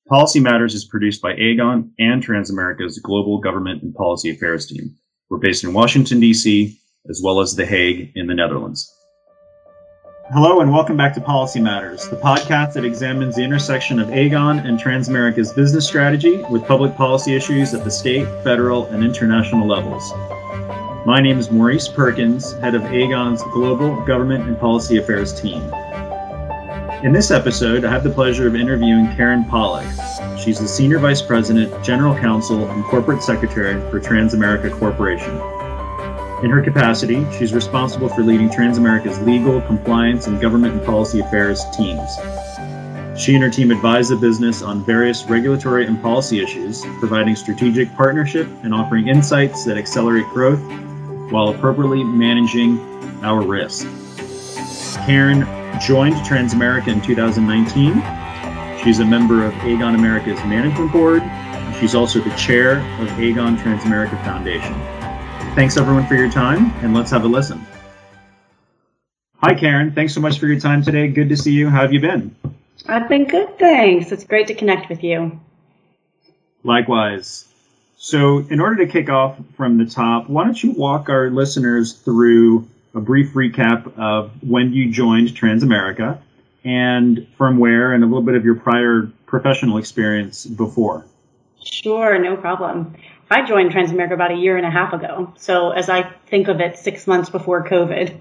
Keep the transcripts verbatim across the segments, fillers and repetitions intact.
Policy Matters is produced by Aegon and Transamerica's Global Government and Policy Affairs team. We're based in Washington, D C, as well as The Hague in the Netherlands. Hello and welcome back to Policy Matters, the podcast that examines the intersection of Aegon and Transamerica's business strategy with public policy issues at the state, federal, and international levels. My name is Maurice Perkins, head of Aegon's Global Government and Policy Affairs team. In this episode, I have the pleasure of interviewing Karen Pollack. She's the Senior Vice President, General Counsel, and Corporate Secretary for Transamerica Corporation. In her capacity, she's responsible for leading Transamerica's legal, compliance, and government and policy affairs teams. She and her team advise the business on various regulatory and policy issues, providing strategic partnership and offering insights that accelerate growth while appropriately managing our risk. Karen joined Transamerica in two thousand nineteen. She's a member of Aegon America's Management Board, and she's also the chair of Aegon Transamerica Foundation. Thanks everyone for your time, and let's have a listen. Hi Karen, thanks so much for your time today. Good to see you. How have you been? I've been good, thanks. It's great to connect with you. Likewise. So in order to kick off from the top, why don't you walk our listeners through a brief recap of when you joined Transamerica and from where, and a little bit of your prior professional experience before. Sure, no problem. I joined Transamerica about a year and a half ago. So as I think of it, six months before COVID.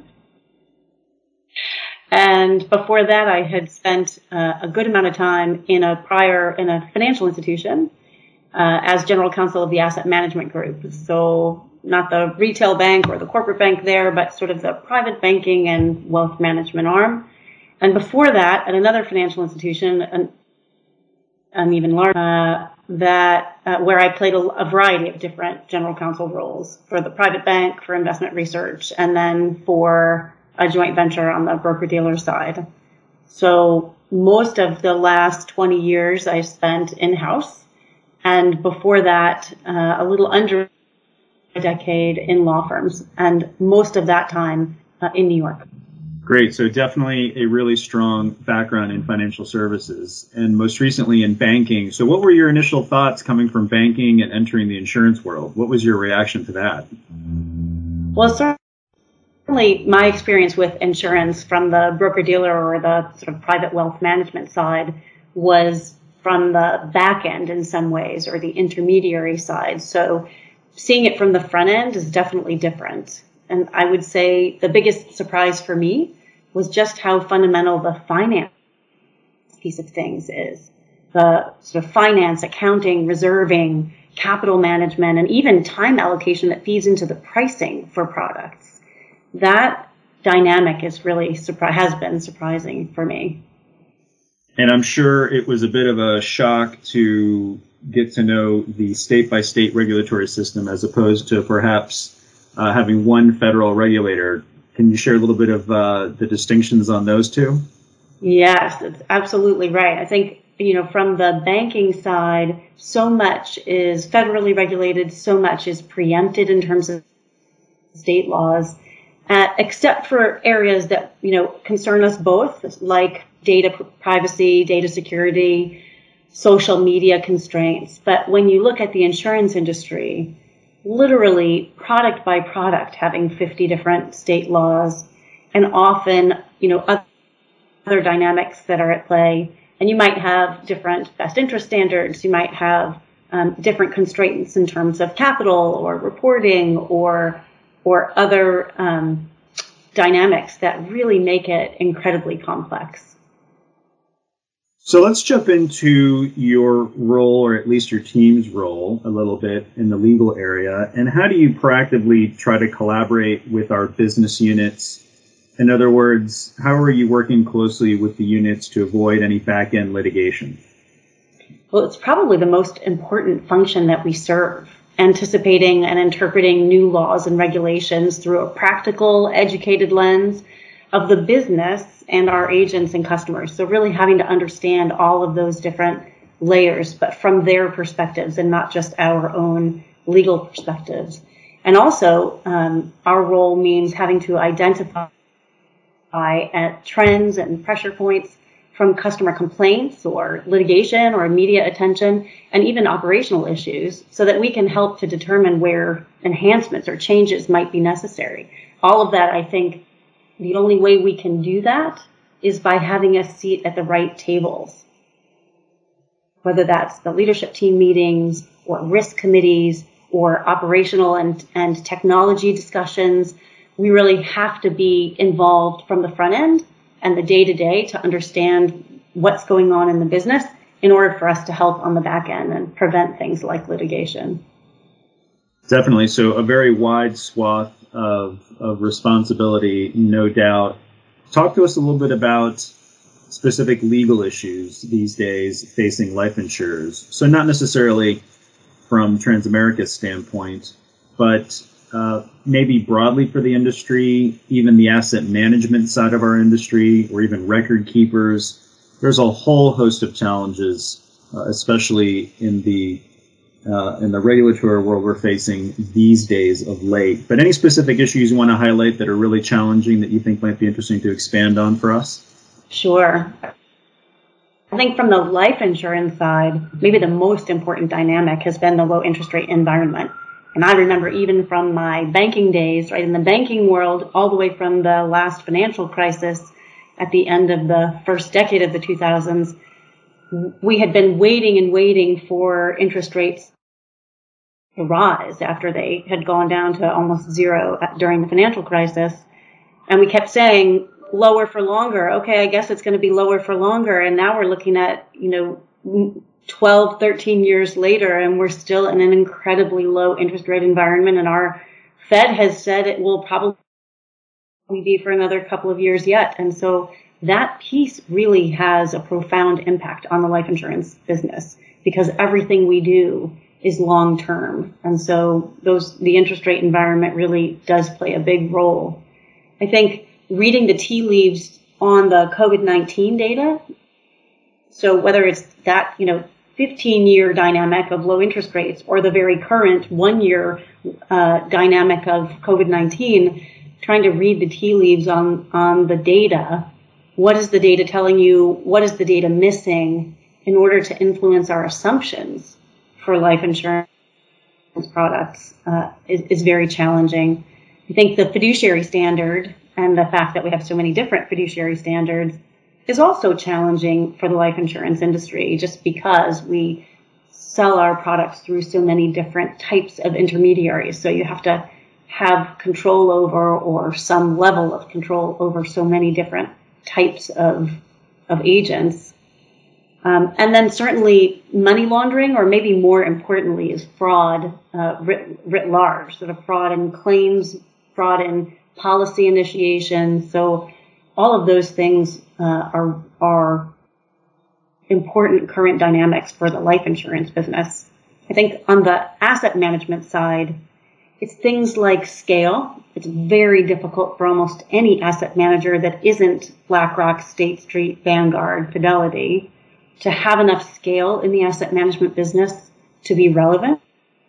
And before that, I had spent uh, a good amount of time in a prior, in a financial institution uh, as general counsel of the asset management group. So not the retail bank or the corporate bank there, but sort of the private banking and wealth management arm. And before that, at another financial institution, an, an even larger, uh, that uh, where I played a, a variety of different general counsel roles for the private bank, for investment research, and then for a joint venture on the broker-dealer side. So most of the last twenty years I spent in-house, and before that, uh, a little under a decade in law firms, and most of that time uh, in New York. Great. So definitely a really strong background in financial services, and most recently in banking. So what were your initial thoughts coming from banking and entering the insurance world? What was your reaction to that? Well, certainly my experience with insurance from the broker-dealer or the sort of private wealth management side was from the back end in some ways, or the intermediary side. So seeing it from the front end is definitely different. And I would say the biggest surprise for me was just how fundamental the finance piece of things is. The sort of finance, accounting, reserving, capital management, and even time allocation that feeds into the pricing for products. That dynamic is really surpri- has been surprising for me. And I'm sure it was a bit of a shock to get to know the state-by-state regulatory system as opposed to perhaps uh, having one federal regulator. Can you share a little bit of uh, the distinctions on those two? Yes, that's absolutely right. I think, you know, from the banking side, so much is federally regulated, so much is preempted in terms of state laws, uh, except for areas that, you know, concern us both, like data privacy, data security, social media constraints. But when you look at the insurance industry, literally product by product, having fifty different state laws, and often, you know, other dynamics that are at play. And you might have different best interest standards. You might have um, different constraints in terms of capital or reporting or or other um, dynamics that really make it incredibly complex. So let's jump into your role, or at least your team's role, a little bit in the legal area. And how do you proactively try to collaborate with our business units? In other words, how are you working closely with the units to avoid any back-end litigation? Well, it's probably the most important function that we serve, anticipating and interpreting new laws and regulations through a practical, educated lens of the business and our agents and customers. So really having to understand all of those different layers, but from their perspectives and not just our own legal perspectives. And also, um, our role means having to identify at trends and pressure points from customer complaints or litigation or media attention, and even operational issues, so that we can help to determine where enhancements or changes might be necessary. All of that, I think, the only way we can do that is by having a seat at the right tables, whether that's the leadership team meetings or risk committees or operational and, and technology discussions. We really have to be involved from the front end and the day-to-day to understand what's going on in the business in order for us to help on the back end and prevent things like litigation. Definitely. So a very wide swath of, of responsibility, no doubt. Talk to us a little bit about specific legal issues these days facing life insurers. So not necessarily from Transamerica's standpoint, but uh, maybe broadly for the industry, even the asset management side of our industry, or even record keepers. There's a whole host of challenges, uh, especially in the uh, in the regulatory world we're facing these days of late. But any specific issues you want to highlight that are really challenging that you think might be interesting to expand on for us? Sure. I think from the life insurance side, maybe the most important dynamic has been the low interest rate environment. And I remember even from my banking days, right, in the banking world, all the way from the last financial crisis at the end of the first decade of the two thousands, we had been waiting and waiting for interest rates to rise after they had gone down to almost zero during the financial crisis. And we kept saying, lower for longer. Okay, I guess it's going to be lower for longer. And now we're looking at, you know, twelve, thirteen years later, and we're still in an incredibly low interest rate environment. And our Fed has said it will probably be for another couple of years yet. And so that piece really has a profound impact on the life insurance business, because everything we do is long term. And so those, the interest rate environment really does play a big role. I think reading the tea leaves on the COVID nineteen data, so whether it's that, you know, fifteen year dynamic of low interest rates or the very current one year uh, dynamic of COVID nineteen, trying to read the tea leaves on, on the data. What is the data telling you? What is the data missing in order to influence our assumptions for life insurance products uh, is, is very challenging. I think the fiduciary standard and the fact that we have so many different fiduciary standards is also challenging for the life insurance industry, just because we sell our products through so many different types of intermediaries. So you have to have control over, or some level of control over, so many different types of of agents. Um, and then certainly money laundering, or maybe more importantly, is fraud uh, writ, writ large, sort of fraud in claims, fraud in policy initiation. So all of those things uh, are are important current dynamics for the life insurance business. I think on the asset management side, it's things like scale. It's very difficult for almost any asset manager that isn't BlackRock, State Street, Vanguard, Fidelity to have enough scale in the asset management business to be relevant.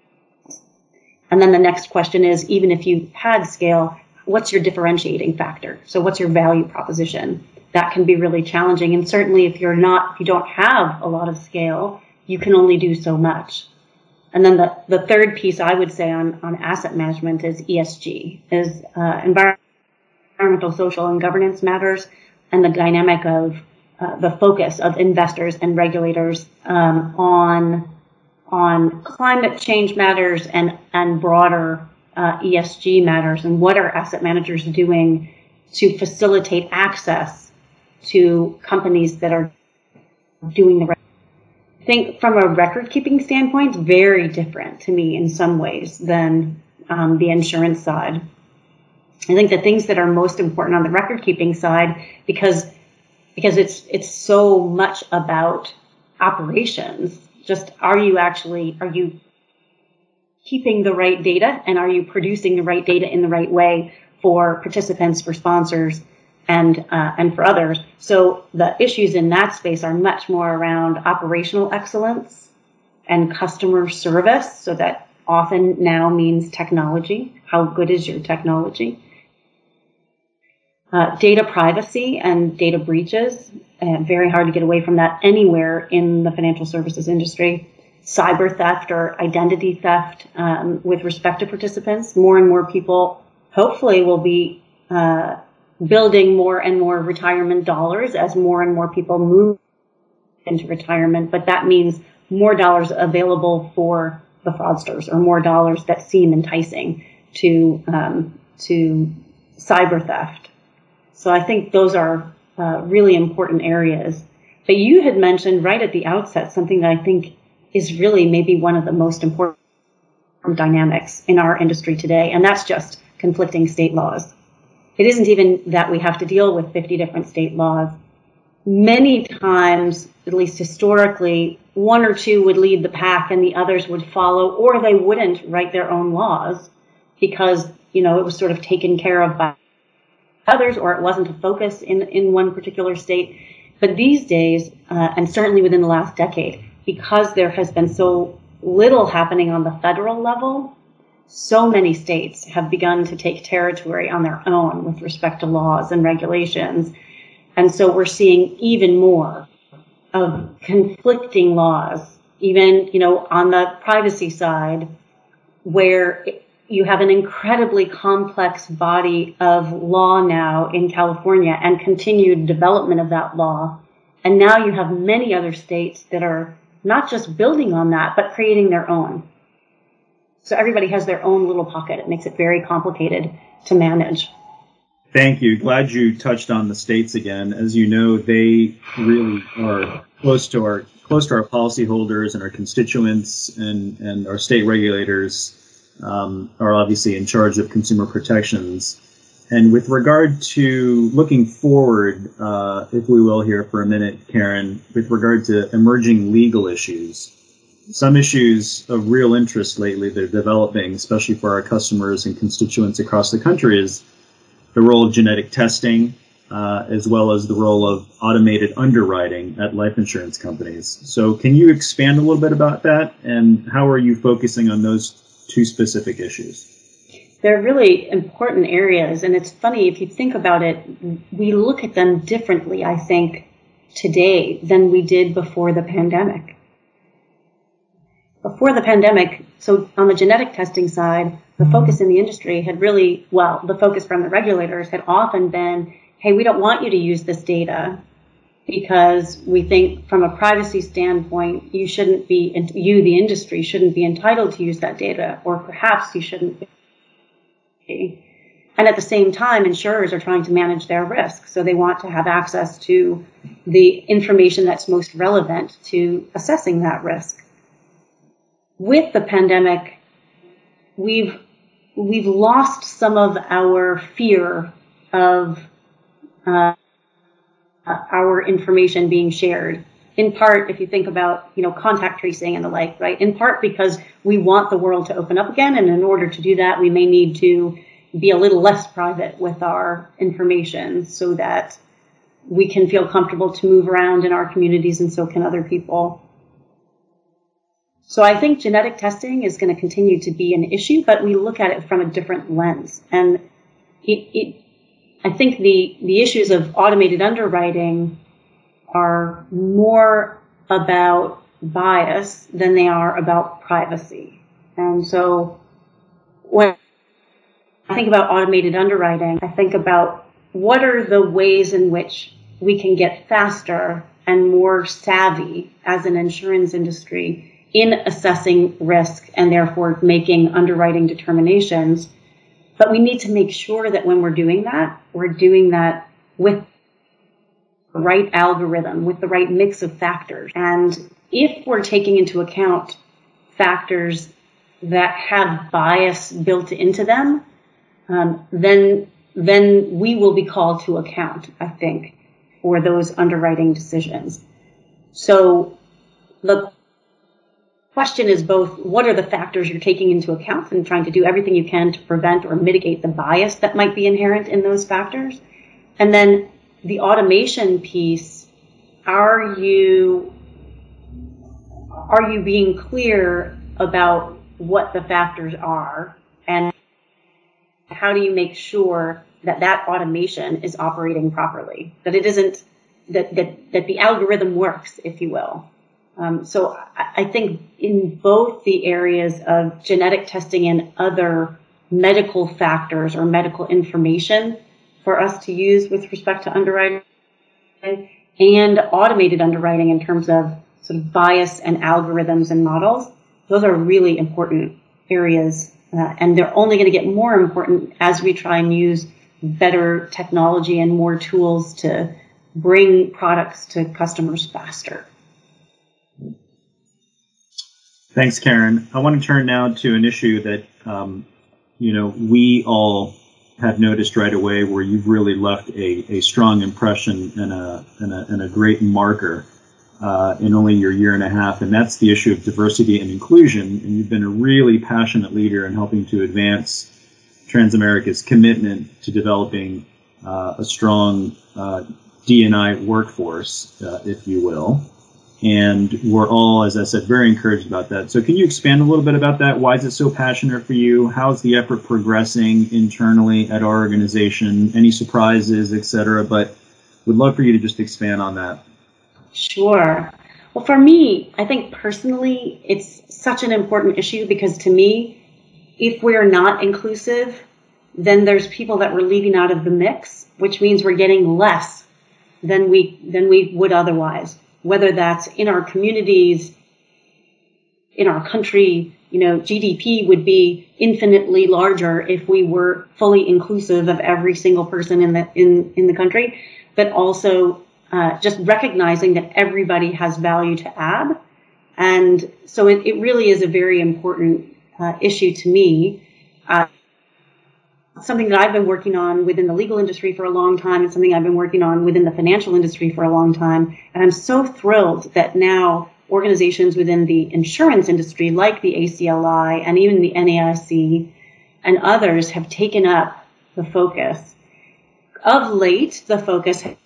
And then the next question is, even if you had scale, what's your differentiating factor? So what's your value proposition? That can be really challenging. And certainly if you're not, if you don't have a lot of scale, you can only do so much. And then the, the third piece I would say on, on asset management is E S G, is uh, environmental, social, and governance matters, and the dynamic of uh, the focus of investors and regulators um, on on climate change matters and, and broader uh, E S G matters, and what are asset managers doing to facilitate access to companies that are doing the right. I think from a record keeping standpoint, it's very different to me in some ways than um, the insurance side. I think the things that are most important on the record keeping side, because because it's it's so much about operations. Just are you actually are you keeping the right data, and are you producing the right data in the right way for participants, for sponsors, and uh, and for others? So the issues in that space are much more around operational excellence and customer service. So that often now means technology. How good is your technology? Uh, data privacy and data breaches. uh, very hard to get away from that anywhere in the financial services industry. Cyber theft or identity theft um, with respect to participants. More and more people hopefully will be uh, building more and more retirement dollars as more and more people move into retirement. But that means more dollars available for the fraudsters, or more dollars that seem enticing to um, to cyber theft. So I think those are uh, really important areas. But you had mentioned right at the outset something that I think is really maybe one of the most important dynamics in our industry today, and that's just conflicting state laws. It isn't even that we have to deal with fifty different state laws. Many times, at least historically, one or two would lead the pack and the others would follow, or they wouldn't write their own laws because, you know, it was sort of taken care of by others, or it wasn't a focus in, in one particular state. But these days, uh, and certainly within the last decade, because there has been so little happening on the federal level, so many states have begun to take territory on their own with respect to laws and regulations. And so we're seeing even more of conflicting laws, even, you know, on the privacy side, where you have an incredibly complex body of law now in California and continued development of that law. And now you have many other states that are not just building on that, but creating their own. So everybody has their own little pocket. It makes it very complicated to manage. Thank you. Glad you touched on the states again. As you know, they really are close to our close to our policyholders and our constituents, and, and our state regulators um, are obviously in charge of consumer protections. And with regard to looking forward, uh, if we will here for a minute, Karen, with regard to emerging legal issues, some issues of real interest lately that are developing, especially for our customers and constituents across the country, is the role of genetic testing, uh, as well as the role of automated underwriting at life insurance companies. So can you expand a little bit about that, and how are you focusing on those two specific issues? They're really important areas, and it's funny, if you think about it, we look at them differently, I think, today than we did before the pandemic. Before the pandemic, so on the genetic testing side, the focus in the industry had really, well, the focus from the regulators had often been, hey, we don't want you to use this data because we think from a privacy standpoint, you shouldn't be, you, the industry, shouldn't be entitled to use that data, or perhaps you shouldn't be. And at the same time, insurers are trying to manage their risk. So they want to have access to the information that's most relevant to assessing that risk. With the pandemic, we've we've lost some of our fear of uh, our information being shared. In part, if you think about, you know, contact tracing and the like, right? In part because we want the world to open up again, and in order to do that, we may need to be a little less private with our information so that we can feel comfortable to move around in our communities, and so can other people. So I think genetic testing is going to continue to be an issue, but we look at it from a different lens. And it, it I think the, the issues of automated underwriting are more about bias than they are about privacy. And so when I think about automated underwriting, I think about what are the ways in which we can get faster and more savvy as an insurance industry in assessing risk and therefore making underwriting determinations. But we need to make sure that when we're doing that, we're doing that with the right algorithm, with the right mix of factors. And if we're taking into account factors that have bias built into them, um, then then we will be called to account, I think, for those underwriting decisions. So the question is both, what are the factors you're taking into account and trying to do everything you can to prevent or mitigate the bias that might be inherent in those factors? And then the automation piece, are you are you being clear about what the factors are, and how do you make sure that that automation is operating properly, that it isn't that, that, that the algorithm works, if you will. Um, so I, I think in both the areas of genetic testing and other medical factors or medical information for us to use with respect to underwriting and automated underwriting in terms of sort of bias and algorithms and models, those are really important areas. Uh, and they're only going to get more important as we try and use better technology and more tools to bring products to customers faster. Thanks, Karen. I want to turn now to an issue that, um, you know, we all have noticed right away, where you've really left a, a strong impression and a, and a, and a great marker uh, in only your year and a half, and that's the issue of diversity and inclusion. And you've been a really passionate leader in helping to advance Transamerica's commitment to developing uh, a strong uh, D and I workforce, uh, if you will. And we're all, as I said, very encouraged about that. So can you expand a little bit about that? Why is it so passionate for you? How's the effort progressing internally at our organization? Any surprises, et cetera? But would love for you to just expand on that. Sure. Well, for me, I think personally, it's such an important issue because to me, if we're not inclusive, then there's people that we're leaving out of the mix, which means we're getting less than we than we would otherwise. Whether that's in our communities, in our country, you know, G D P would be infinitely larger if we were fully inclusive of every single person in the in, in the country, but also uh, just recognizing that everybody has value to add. And so it, it really is a very important uh, issue to me. Uh, something that I've been working on within the legal industry for a long time and something I've been working on within the financial industry for a long time. And I'm so thrilled that now organizations within the insurance industry like the A C L I and even the N A I C and others have taken up the focus. Of late, the focus has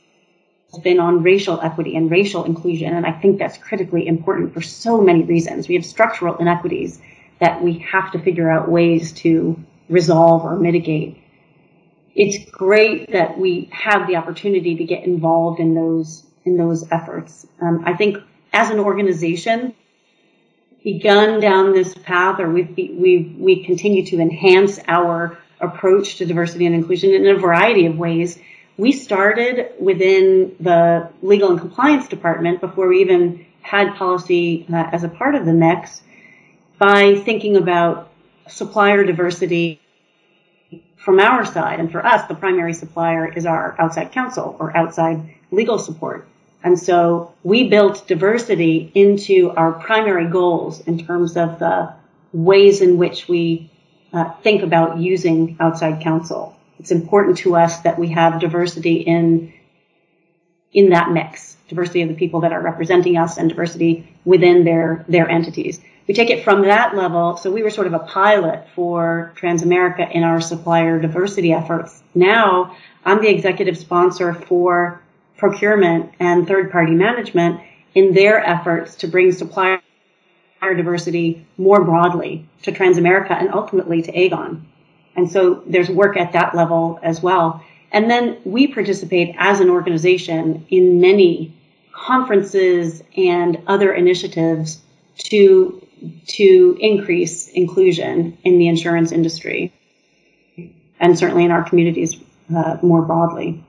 been on racial equity and racial inclusion, and I think that's critically important for so many reasons. We have structural inequities that we have to figure out ways to resolve or mitigate. It's great that we have the opportunity to get involved in those in those efforts. Um, I think as an organization, begun down this path, or we've we we continue to enhance our approach to diversity and inclusion in a variety of ways. We started within the legal and compliance department before we even had policy uh, as a part of the mix by thinking about supplier diversity from our side. And for us, the primary supplier is our outside counsel or outside legal support. And so we built diversity into our primary goals in terms of the ways in which we uh, think about using outside counsel. It's important to us that we have diversity in in that mix, diversity of the people that are representing us and diversity within their, their entities. We take it from that level. So we were sort of a pilot for Transamerica in our supplier diversity efforts. Now I'm the executive sponsor for procurement and third-party management in their efforts to bring supplier diversity more broadly to Transamerica and ultimately to Aegon. And so there's work at that level as well. And then we participate as an organization in many conferences and other initiatives to to increase inclusion in the insurance industry and certainly in our communities uh, more broadly.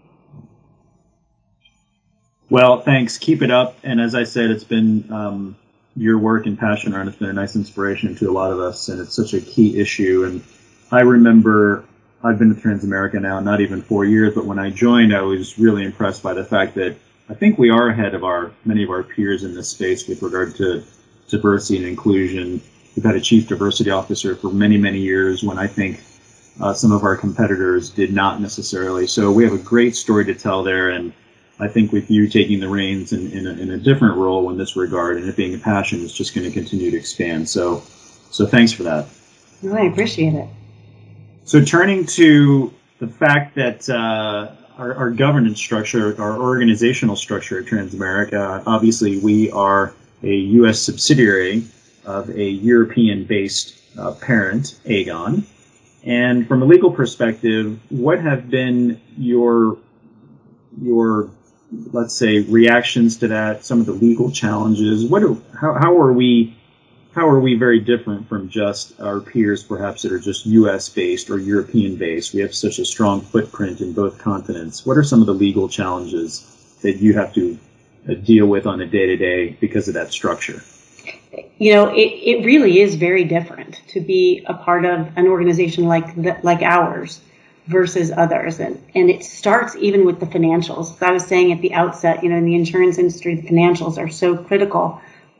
Well, thanks. Keep it up. And as I said, it's been um, your work and passion around it's been a nice inspiration to a lot of us, and it's such a key issue. And I remember I've been to Transamerica now not even four years, but when I joined, I was really impressed by the fact that I think we are ahead of our many of our peers in this space with regard to diversity and inclusion. We've had a chief diversity officer for many, many years when I think uh, some of our competitors did not necessarily. So we have a great story to tell there, and I think with you taking the reins in, in, a, in a different role in this regard and it being a passion, it's just going to continue to expand. So, so thanks for that. Oh, I appreciate it. So turning to the fact that uh, our, our governance structure, our organizational structure at Transamerica, obviously we are a U S subsidiary of a European-based uh, parent, Aegon. And from a legal perspective, what have been your your let's say, reactions to that, some of the legal challenges? What do, how, how are we how are we very different from just our peers, perhaps, that are just U S based or European based? We have such a strong footprint in both continents. What are some of the legal challenges that you have to uh, deal with on a day to day because of that structure? You know, it, it really is very different to be a part of an organization like the, like ours versus others. And, and it starts even with the financials. As I was saying at the outset, you know, in the insurance industry, the financials are so critical.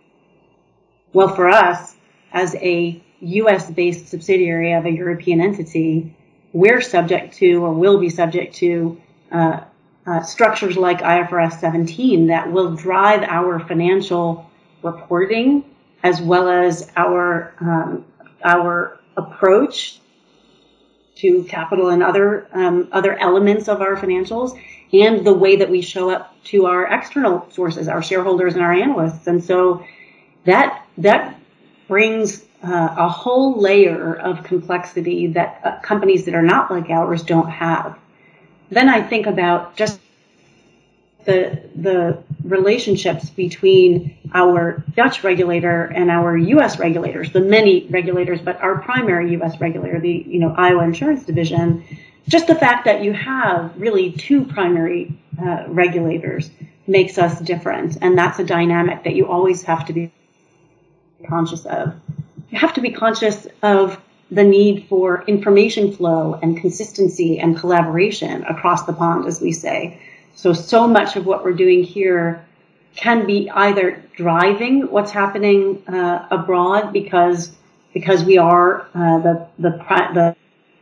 Well, for us, as a U S-based subsidiary of a European entity, we're subject to, or will be subject to, uh, uh, structures like I F R S seventeen that will drive our financial reporting as well as our um, our approach to capital and other um, other elements of our financials, and the way that we show up to our external sources, our shareholders and our analysts. And so that that brings uh, a whole layer of complexity that uh, companies that are not like ours don't have. Then I think about just the the relationships between our Dutch regulator and our U S regulators, the many regulators, but our primary U S regulator, the you know Iowa Insurance Division. Just the fact that you have really two primary uh, regulators makes us different, and that's a dynamic that you always have to be conscious of. You have to be conscious of the need for information flow and consistency and collaboration across the pond, as we say. So, so much of what we're doing here can be either driving what's happening uh, abroad because because we are uh, the, the the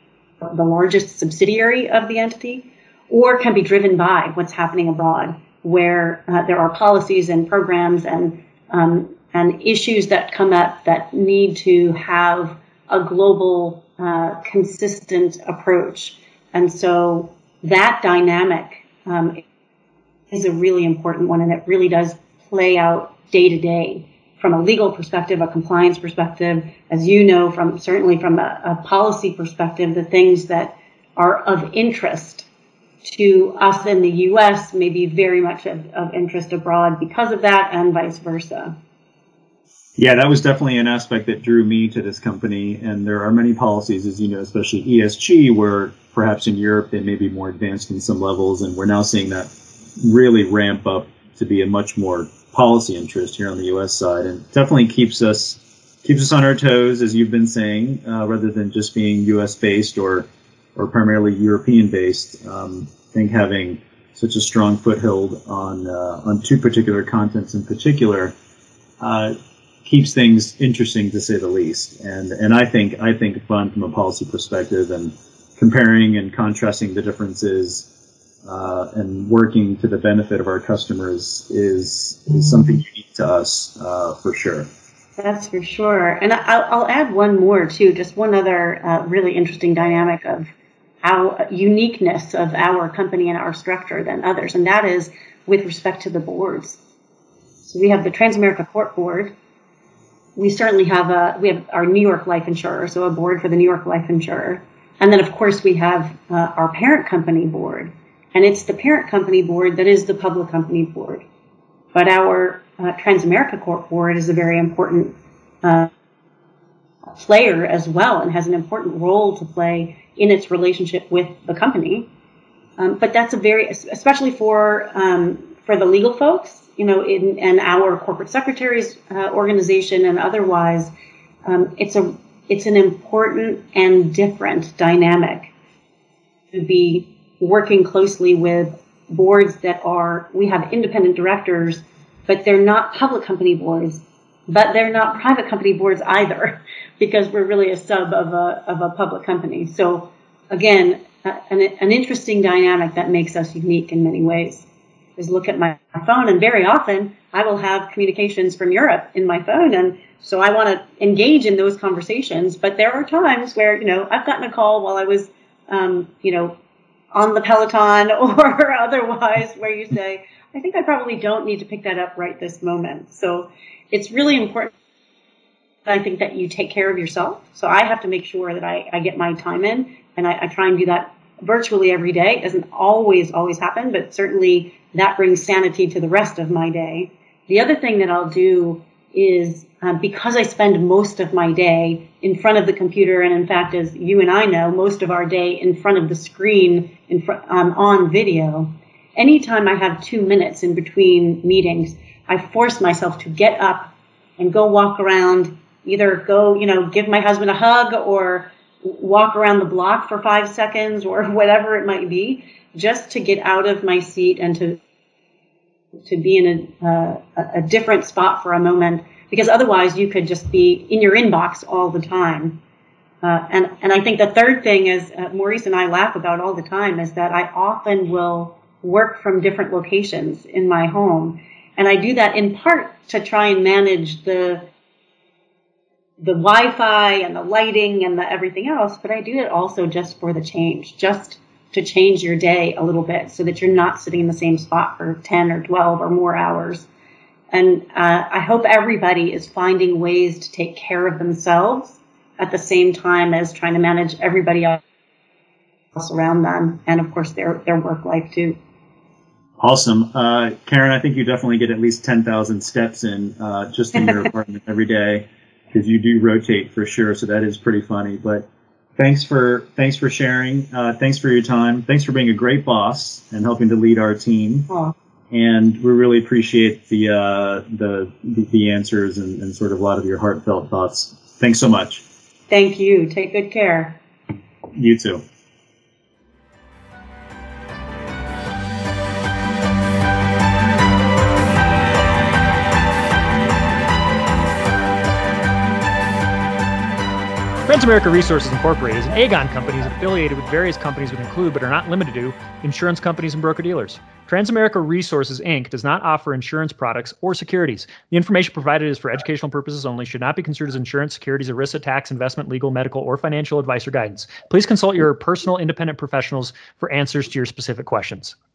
the largest subsidiary of the entity, or can be driven by what's happening abroad, where uh, there are policies and programs and um, and issues that come up that need to have a global, uh, consistent approach. And so that dynamic um, is a really important one, and it really does play out day to day from a legal perspective, a compliance perspective, as you know, from certainly from a, a policy perspective, the things that are of interest to us in the U S may be very much of, of interest abroad because of that, and vice versa. Yeah, that was definitely an aspect that drew me to this company. And there are many policies, as you know, especially E S G, where perhaps in Europe they may be more advanced in some levels. And we're now seeing that really ramp up to be a much more policy interest here on the U S side, and definitely keeps us keeps us on our toes, as you've been saying, uh, rather than just being U S based or or primarily European based. Um, I think having such a strong foothold on uh, on two particular continents in particular uh, keeps things interesting, to say the least. And and I think I think fun from a policy perspective, and comparing and contrasting the differences uh, and working to the benefit of our customers is is something unique to us uh, for sure. That's for sure. And I'll, I'll add one more too, just one other uh, really interesting dynamic of our uniqueness of our company and our structure than others, and that is with respect to the boards. So we have the Transamerica Corp Board. We certainly have a we have our New York Life Insurer, so a board for the New York Life Insurer, and then of course we have uh, our parent company board, and it's the parent company board that is the public company board. But our uh, Transamerica Corp board is a very important uh, player as well, and has an important role to play in its relationship with the company. Um, but that's a very, especially for um, for the legal folks, you know, in and our corporate secretaries uh, organization and otherwise, um, it's a it's an important and different dynamic to be working closely with boards that are, we have independent directors, but they're not public company boards, but they're not private company boards either, because we're really a sub of a of a public company. So again, uh, an, an interesting dynamic that makes us unique in many ways. Is look at my phone, and very often I will have communications from Europe in my phone, and so I want to engage in those conversations. But there are times where, you know, I've gotten a call while I was, um, you know, on the Peloton or otherwise, where you say, I think I probably don't need to pick that up right this moment. So it's really important, I think, that you take care of yourself. So I have to make sure that I, I get my time in, and I, I try and do that virtually every day. It doesn't always, always happen, but certainly that brings sanity to the rest of my day. The other thing that I'll do is, uh, because I spend most of my day in front of the computer, and in fact, as you and I know, most of our day in front of the screen in fr- um, on video, anytime I have two minutes in between meetings, I force myself to get up and go walk around, either go, you know, give my husband a hug or walk around the block for five seconds or whatever it might be, just to get out of my seat and to to be in a, uh, a different spot for a moment, because otherwise you could just be in your inbox all the time. Uh, and, and I think the third thing is, uh, Maurice and I laugh about all the time, is that I often will work from different locations in my home. And I do that in part to try and manage the the Wi-Fi and the lighting and the everything else, but I do it also just for the change, just to change your day a little bit so that you're not sitting in the same spot for ten or twelve or more hours. And uh, I hope everybody is finding ways to take care of themselves at the same time as trying to manage everybody else around them, and of course their, their work life too. Awesome. Uh, Karen, I think you definitely get at least ten thousand steps in uh, just in your apartment every day, because you do rotate for sure. So that is pretty funny. But thanks for thanks for sharing. Uh, thanks for your time. Thanks for being a great boss and helping to lead our team. Oh. And we really appreciate the uh, the the answers and, and sort of a lot of your heartfelt thoughts. Thanks so much. Thank you. Take good care. You too. Transamerica Resources Incorporated is an Aegon company that is affiliated with various companies that include, but are not limited to, insurance companies and broker-dealers. Transamerica Resources, Incorporated does not offer insurance products or securities. The information provided is for educational purposes only, should not be considered as insurance, securities, ERISA, tax, investment, legal, medical, or financial advice or guidance. Please consult your personal independent professionals for answers to your specific questions.